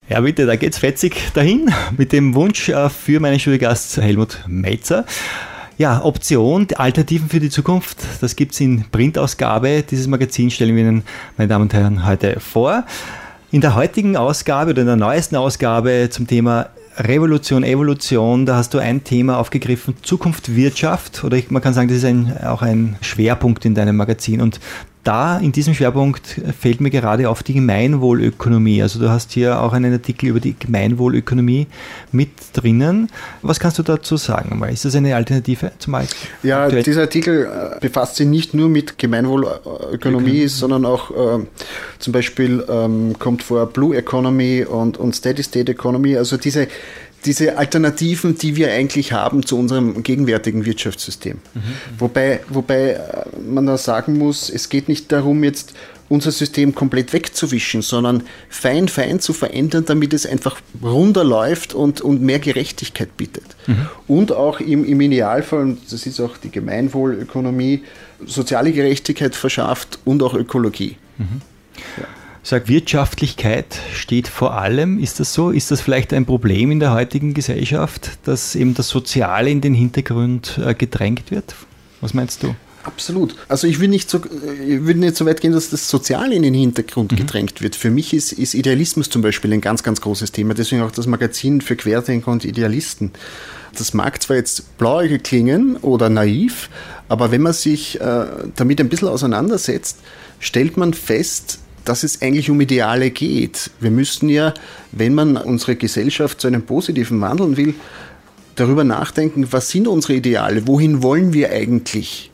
Ja, bitte, da geht's fetzig dahin mit dem Wunsch für meinen Studiogast Helmut Melzer. Ja, Option, Alternativen für die Zukunft, das gibt's in Printausgabe. Dieses Magazin stellen wir Ihnen, meine Damen und Herren, heute vor. In der heutigen Ausgabe oder in der neuesten Ausgabe zum Thema Revolution, Evolution, da hast du ein Thema aufgegriffen, Zukunft Wirtschaft, oder man kann sagen, das ist auch ein Schwerpunkt in deinem Magazin. Und da in diesem Schwerpunkt fällt mir gerade auf die Gemeinwohlökonomie. Also du hast hier auch einen Artikel über die Gemeinwohlökonomie mit drinnen. Was kannst du dazu sagen? Ist das eine Alternative zum Beispiel? Ja, dieser Artikel befasst sich nicht nur mit Gemeinwohlökonomie, sondern auch zum Beispiel kommt vor Blue Economy und Steady State Economy. Also diese Alternativen, die wir eigentlich haben zu unserem gegenwärtigen Wirtschaftssystem. Wobei man da sagen muss, es geht nicht darum, jetzt unser System komplett wegzuwischen, sondern fein zu verändern, damit es einfach runder läuft und mehr Gerechtigkeit bietet. Und auch im Idealfall, und das ist auch die Gemeinwohlökonomie, soziale Gerechtigkeit verschafft und auch Ökologie. Ja. Sag, Wirtschaftlichkeit steht vor allem. Ist das so? Ist das vielleicht ein Problem in der heutigen Gesellschaft, dass eben das Soziale in den Hintergrund gedrängt wird? Was meinst du? Absolut. Also ich würde nicht so weit gehen, dass das Soziale in den Hintergrund gedrängt wird. Für mich ist Idealismus zum Beispiel ein ganz, ganz großes Thema. Deswegen auch das Magazin für Querdenker und Idealisten. Das mag zwar jetzt blauäugig klingen oder naiv, aber wenn man sich damit ein bisschen auseinandersetzt, stellt man fest, dass es eigentlich um Ideale geht. Wir müssten ja, wenn man unsere Gesellschaft zu einem Positiven wandeln will, darüber nachdenken, was sind unsere Ideale, wohin wollen wir eigentlich?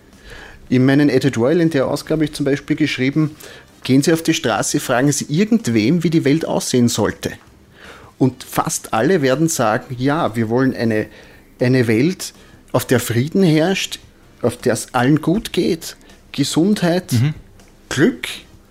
In meinem Editorial in der Ausgabe habe ich zum Beispiel geschrieben, gehen Sie auf die Straße, fragen Sie irgendwem, wie die Welt aussehen sollte. Und fast alle werden sagen, ja, wir wollen eine Welt, auf der Frieden herrscht, auf der es allen gut geht, Gesundheit, Glück.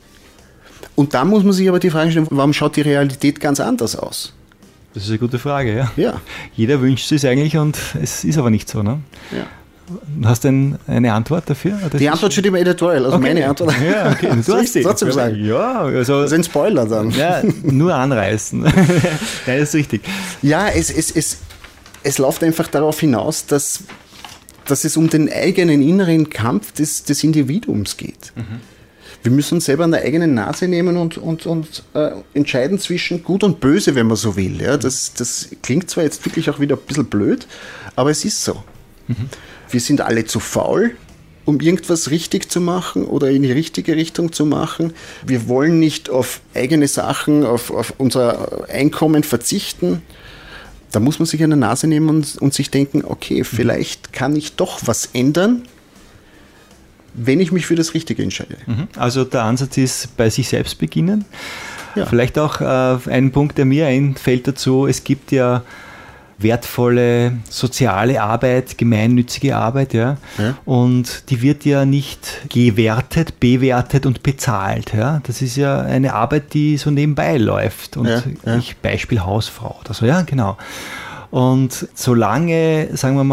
Und da muss man sich aber die Frage stellen, warum schaut die Realität ganz anders aus? Das ist eine gute Frage, ja. Jeder wünscht es eigentlich und es ist aber nicht so, ne? Ja. Hast du eine Antwort dafür? Die Antwort steht im Editorial, also meine Antwort. Ja, okay. Du hast die. Trotzdem sagen. Ja, also das ist ein Spoiler dann. Ja, nur anreißen. Ja, das ist richtig. Ja, es läuft einfach darauf hinaus, dass es um den eigenen inneren Kampf des Individuums geht. Wir müssen uns selber an der eigenen Nase nehmen und entscheiden zwischen Gut und Böse, wenn man so will. Ja, das klingt zwar jetzt wirklich auch wieder ein bisschen blöd, aber es ist so. Wir sind alle zu faul, um irgendwas richtig zu machen oder in die richtige Richtung zu machen. Wir wollen nicht auf eigene Sachen, auf unser Einkommen verzichten. Da muss man sich an der Nase nehmen und sich denken, okay, vielleicht kann ich doch was ändern, wenn ich mich für das Richtige entscheide. Also der Ansatz ist, bei sich selbst beginnen. Ja. Vielleicht auch ein Punkt, der mir einfällt dazu, es gibt ja wertvolle soziale Arbeit, gemeinnützige Arbeit, ja. Und die wird ja nicht gewertet, bewertet und bezahlt, ja. Das ist ja eine Arbeit, die so nebenbei läuft und Beispiel Hausfrau oder so, ja, genau. Und solange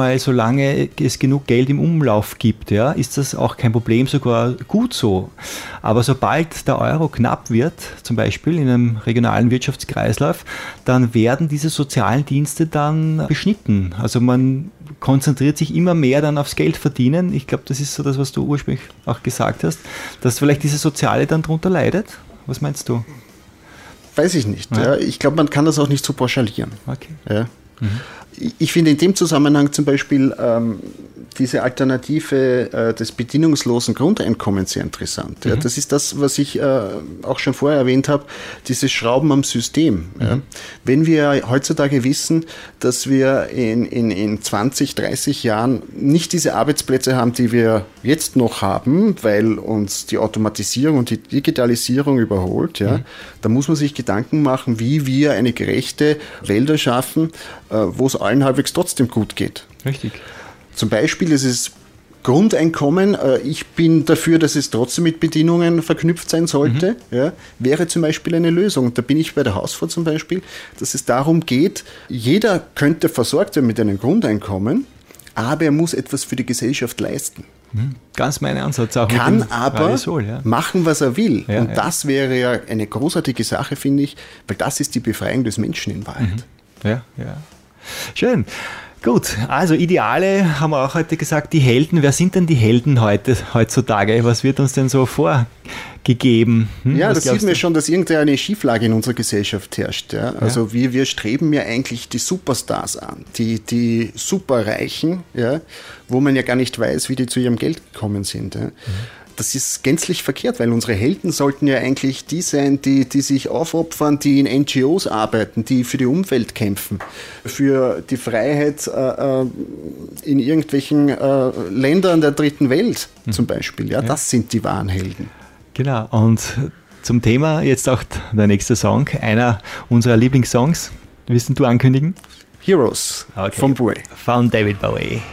es genug Geld im Umlauf gibt, ja, ist das auch kein Problem, sogar gut so. Aber sobald der Euro knapp wird, zum Beispiel in einem regionalen Wirtschaftskreislauf, dann werden diese sozialen Dienste dann beschnitten. Also man konzentriert sich immer mehr dann aufs Geld verdienen. Ich glaube, das ist so das, was du ursprünglich auch gesagt hast, dass vielleicht diese Soziale dann darunter leidet. Was meinst du? Weiß ich nicht. Ja. Ich glaube, man kann das auch nicht so pauschalieren. Okay. Ja. Ich finde in dem Zusammenhang zum Beispiel diese Alternative des bedingungslosen Grundeinkommens sehr interessant. Ja, das ist das, was ich auch schon vorher erwähnt habe, dieses Schrauben am System. Ja. Wenn wir heutzutage wissen, dass wir in 20, 30 Jahren nicht diese Arbeitsplätze haben, die wir jetzt noch haben, weil uns die Automatisierung und die Digitalisierung überholt, dann muss man sich Gedanken machen, wie wir eine gerechte Welt erschaffen, wo es allen halbwegs trotzdem gut geht. Richtig. Zum Beispiel dieses Grundeinkommen, ich bin dafür, dass es trotzdem mit Bedingungen verknüpft sein sollte, wäre zum Beispiel eine Lösung. Da bin ich bei der Hausfrau zum Beispiel, dass es darum geht, jeder könnte versorgt werden mit einem Grundeinkommen, aber er muss etwas für die Gesellschaft leisten. Ganz mein Ansatz auch. Kann aber machen, was er will. Ja, und das wäre ja eine großartige Sache, finde ich, weil das ist die Befreiung des Menschen in Wahrheit. Ja. Schön. Gut, also Ideale haben wir auch heute gesagt, die Helden. Wer sind denn die Helden heutzutage? Was wird uns denn so vorgegeben? Das sieht man schon, dass irgendeine Schieflage in unserer Gesellschaft herrscht. Ja? Also wir streben ja eigentlich die Superstars an, die Superreichen, ja? Wo man ja gar nicht weiß, wie die zu ihrem Geld gekommen sind. Ja? Das ist gänzlich verkehrt, weil unsere Helden sollten ja eigentlich die sein, die sich aufopfern, die in NGOs arbeiten, die für die Umwelt kämpfen, für die Freiheit in irgendwelchen Ländern der dritten Welt zum Beispiel. Ja, das sind die wahren Helden. Genau, und zum Thema jetzt auch der nächste Song, einer unserer Lieblingssongs. Willst du ankündigen? Heroes von Bowie. Von David Bowie.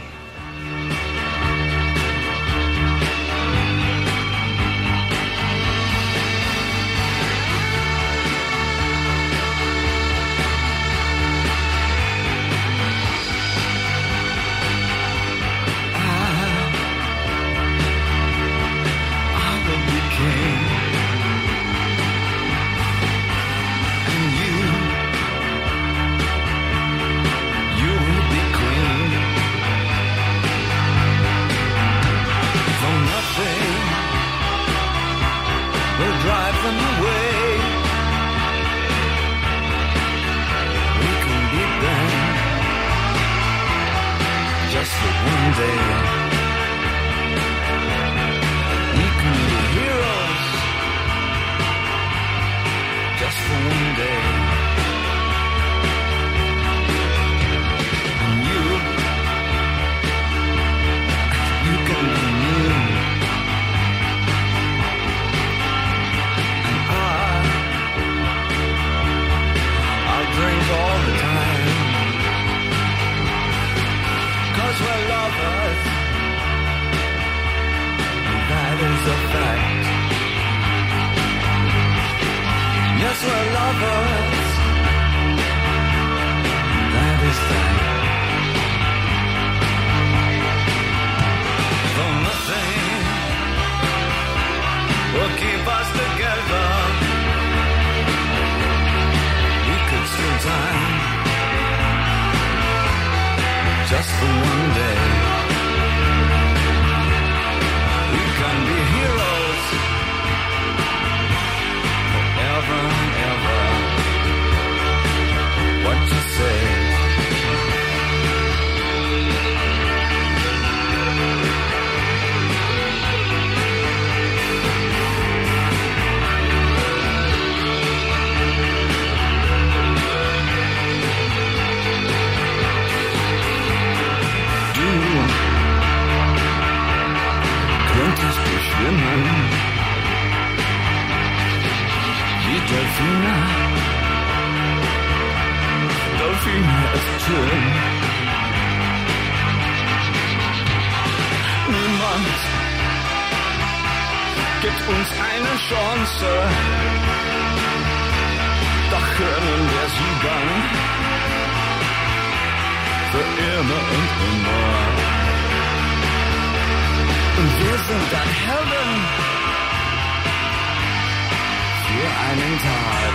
Für einen Tag.